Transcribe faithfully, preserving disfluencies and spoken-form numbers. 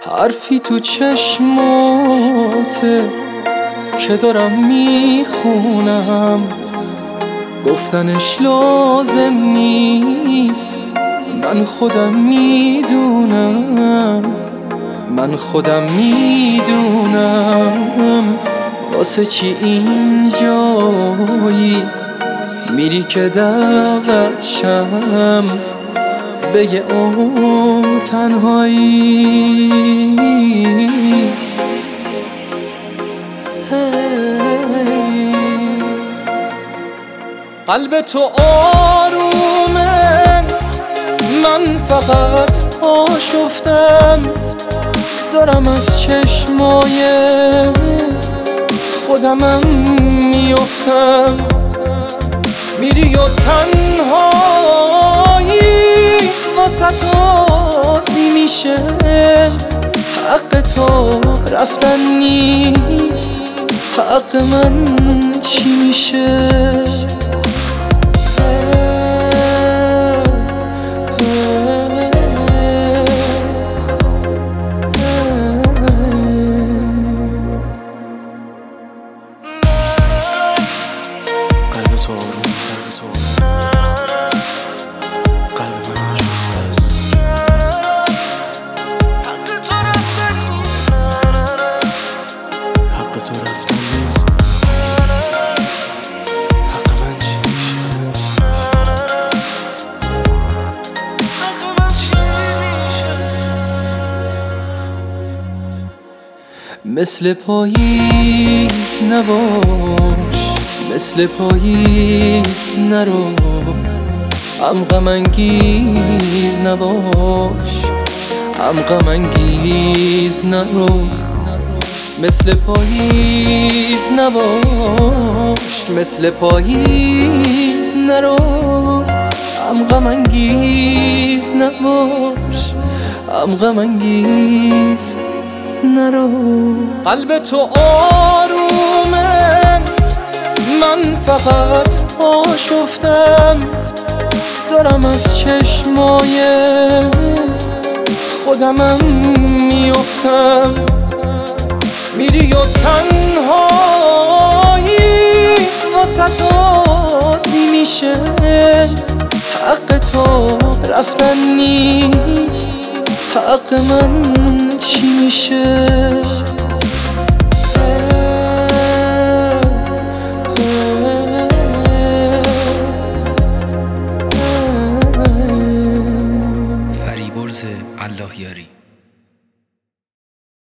حرفی تو چشماته که دارم میخونم، گفتنش لازم نیست، من خودم میدونم، من خودم میدونم. واسه چی اینجایی میری که دعوت شم به یه عمر تنهایی؟ قلب تو آرومه، من فقط آشفتم، دارم از چشمای خودمم میافتم. میری و تنهایی واسه عادی میشه، حق تو رفتن نیست، حق من چی میشه؟ مثل پاییز نباش، مثل پاییز نرو، هم غم انگیز نباش، هم غم انگیز نرو. مثل پاییز نباش، مثل پاییز نرو، هم غم انگیز نباش، هم غم انگیز نرو. قلب تو آرومه، من فقط آشفتم، دارم از چشمای خودمم میافتم. میری و تنهایی واسه عادی میشه، حق تو رفتن نیست، حق من چی میشه؟ فریبرز اللهیاری.